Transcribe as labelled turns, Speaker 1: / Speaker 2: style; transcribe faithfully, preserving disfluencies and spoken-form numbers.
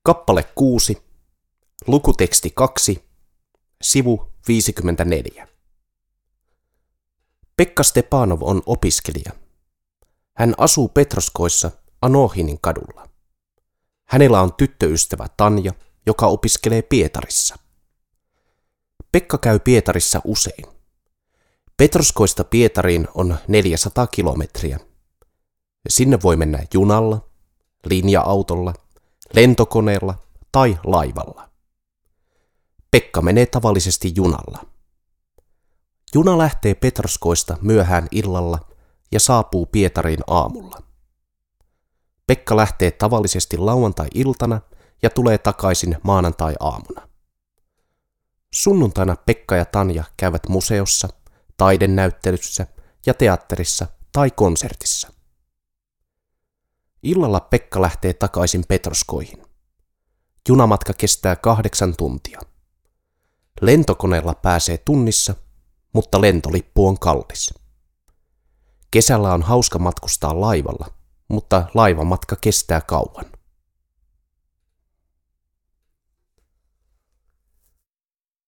Speaker 1: Kappale kuusi, lukuteksti kaksi, sivu viisikymmentäneljä. Pekka Stepanov on opiskelija. Hän asuu Petroskoissa Anohinin kadulla. Hänellä on tyttöystävä Tanja, joka opiskelee Pietarissa. Pekka käy Pietarissa usein. Petroskoista Pietariin on neljäsataa kilometriä. Sinne voi mennä junalla, linja-autolla, lentokoneella tai laivalla. Pekka menee tavallisesti junalla. Juna lähtee Petroskoista myöhään illalla ja saapuu Pietariin aamulla. Pekka lähtee tavallisesti lauantai-iltana ja tulee takaisin maanantai-aamuna. Sunnuntaina Pekka ja Tanja käyvät museossa, taidenäyttelyssä ja teatterissa tai konsertissa. Illalla Pekka lähtee takaisin Petroskoihin. Junamatka kestää kahdeksan tuntia. Lentokoneella pääsee tunnissa, mutta lentolippu on kallis. Kesällä on hauska matkustaa laivalla, mutta laivamatka kestää kauan.